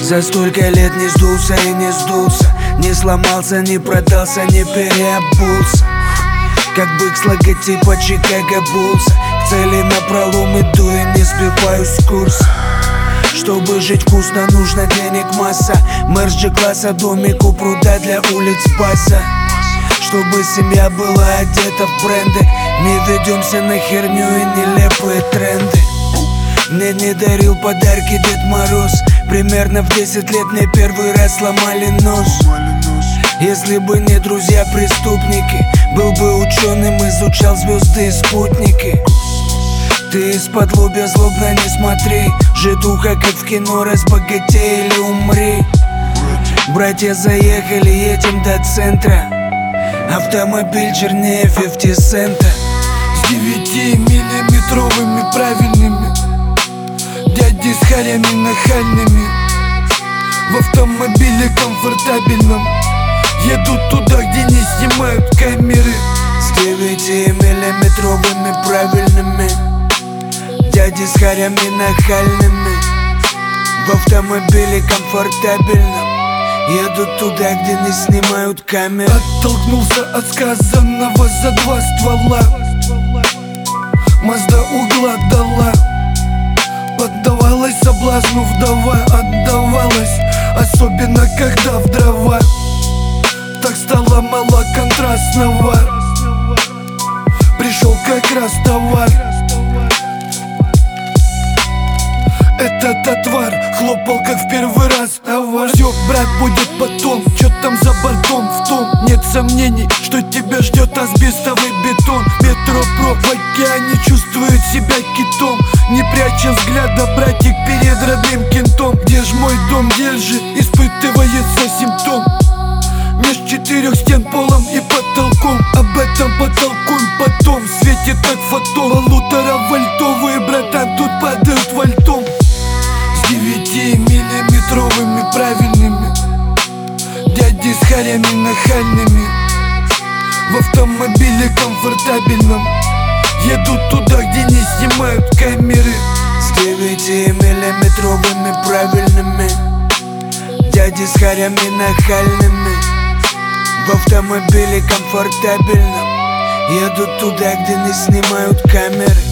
За столько лет не сдулся и не сдулся, не сломался, не продался, не переобулся. Как бык с логотипа Чикаго Буллса, к цели напролом иду и не сбиваюсь с курса. Чтобы жить вкусно, нужно денег масса. Мерч G-класса, домик у пруда для улиц база. Чтобы семья была одета в бренды, не ведемся на херню и нелепые тренды. Мне не дарил подарки Дед Мороз, примерно в 10 лет мне первый раз сломали нос. Если бы не друзья-преступники, был бы ученым, изучал звезды и спутники. Ты из-под лобья злобно не смотри, житуха как в кино, разбогатей или умри. Братья заехали, едем до центра, автомобиль чернее 50 цента. С 9-миллиметровыми правильными, дяди с харями нахальными, в автомобиле комфортабельном едут туда, где не снимают камеры. С 9-миллиметровыми правильными, дяди с харями нахальными, в автомобиле комфортабельном едут туда, где не снимают камеры. Оттолкнулся от сказанного за 2 ствола, Мазда угла дала, поддавалась соблазну вдова, отдавалась, особенно когда в дрова. Так стало мало контрастного, пришел как раз товар. Этот отвар хлопал как в первый раз товар. Все, брат, будет потом, чё там за бортом, в том нет сомнений, что тебя ждет асбестовый бетон. Метро-про в океане чувствует себя китом, не пряча взгляда, братик, перед родным кентом. Где ж мой дом, где же испытывается симптом? Меж 4 стен, полом и потолком. Об этом потолкуем потом. Светит как фотон, 1,5-вольтовые, братан, тут падают вольтом. С 9-миллиметровыми правильными, дяди с харями нахальными, в автомобиле комфортабельном едут туда, где не снимают камеры. С 9-миллиметровыми правильными, дяди с харями нахальными, в автомобиле комфортабельном едут туда, где не снимают камеры.